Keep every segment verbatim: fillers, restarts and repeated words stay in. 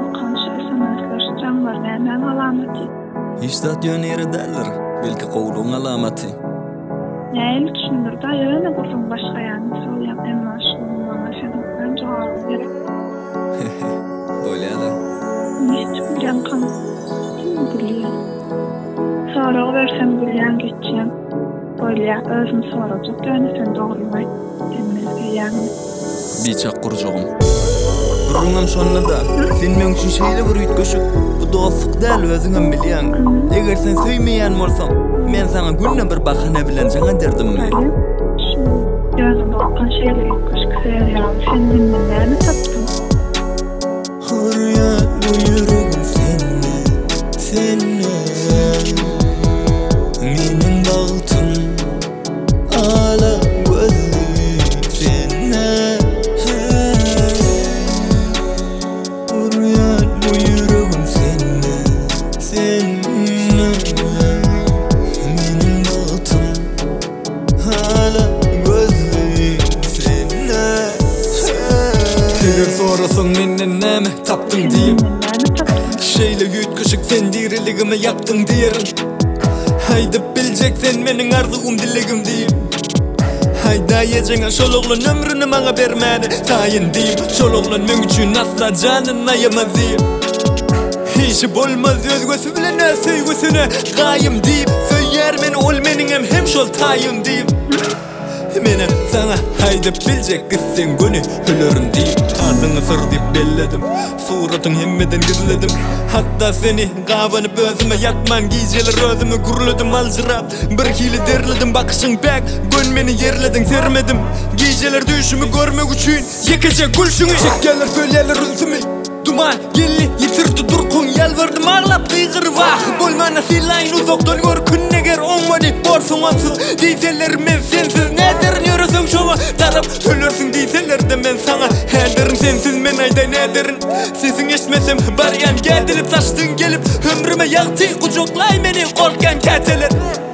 bolkan şu S M S'ler canlar näme alamati? İstat yöneri derler. Belki qowluň alamati. Näme düşünür da ýöne bolsun başga ýany soýan emma şu bana şeýle jogap berip. Bolýar. Hiç bilen kan. Bilýär. Sonra versem bilýän geçýän. Bolýar özüm sorajak ýöne sen dogrumy demezge ýany. Biçak gurjogum. Durunam şonda da sen men üçin şeýle bir üýtgeşik. Bu dostlyk däl özüňem bilýän. Eger sen söýmeýän bolsaň, men sana günne bir bahane bilen jaňa derdimmi? Şu ýöne bolkan şeýle üýtgeşik serýan sen dinden näme tapdym? Hurya bu yüreğim seninle, seninle. Menin bağıtım ala gözlük seninle. Hurya bu yüreğim seninle, seninle. Menin bağıtım ala gözlük seninle. Eger sorasaň menden näme tapdyň diýip, şeýle ýütgeşik sen diriligimi ýapdyň diýerin. Haýdyp biljek sen meniň arzuwym dilegim diýip. Haýda ýejeňe şol oglan ömrüni maňa bermädi taýyn diýip. Şol oglan men üçin asla janyny aýamaz diýip. Hiç bolmaz özgösi bilen söýgüsine gaýym diýip. Söýýär meni ol meniňem hem şol taýyn diýip. Mene sana haýdyp biljek gitsen göni ölerim diýip. Adyňy sır diýip belledim, suratyň hemmeden gizledim. Hatta seni gabanyp özüme ýatman gijeler özüme gurladım aljyrap. Bir hili derledim bakışyň bäk, gön meni yerledin sermedim. Gijeler düşümü görmek üçin ýekeje gülşüňi çekgeler söyleler üzümi. Duman gelli yitirdi durkun yalvardım ağlap kıygır vah. Bolmana silayn uzaktan gör künneger olmadı borsun ansız. Diyseler men sensiz nederin yörüsün şova tarap ölürsün diyseler de men sana hederim sensiz men ayda nederin. Sesin eşmesem baryan geldilip taştın gelip ömrüme yaktı kucaklay beni korkan keteler.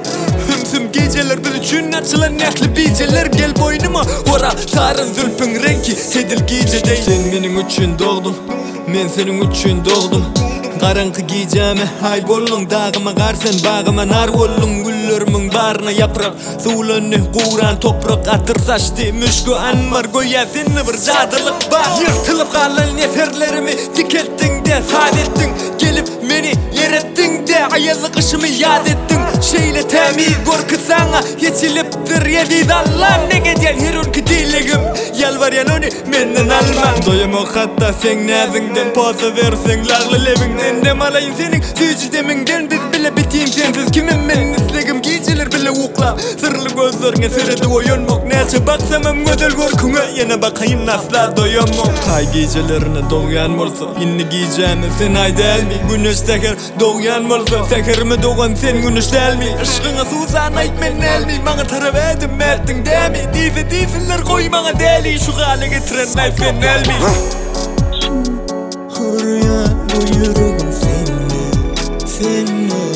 Hümsüm geceler biz üçün açılan nähli bijeler gel boynuma ora tarın zülpün renki sedil gecedey. Sen menin üçün doğdun, men senin üçün doğdum. Garankı giyeceğime hay bollun dağıma garsen bağıma nar bollun güllörümün barına yaprak sulanı kuran toprak atır saçtı müşkü anmar goya seni bir cadırlık var. Yırtılıp kalan neferlerimi dikettin de saadettin gelip beni yerettin de ayazlık işimi yad ettin. Şeyle temiz gorku sana geçiliptir yediz Allah'ım ne gecel her ülke dilegim yalvaryan onu menden alman. Doyamok hatta sen nazingden posa versen lağlı levinden dem alayın senin süyücü deminden biz bile biteyim sensiz kimim benim islegim giyiciler bile ukla sırlı gözlerine sırada oyunmok neçe baksamam gözel gorkuna yine bakayım asla doyamok. Hay giyicilerine doğuyan bolsa yine giyeceğimi sen ay değil mi güneş teker doğuyan bolsa tekerime doğan sen güneş değil mi aşkına susan ayt men elmi bana taraf edin mertin değil mi dize dizeler koy bana deli şu hale getiren ayt men elmi. Hurya bu yüreğim seninle, seninle.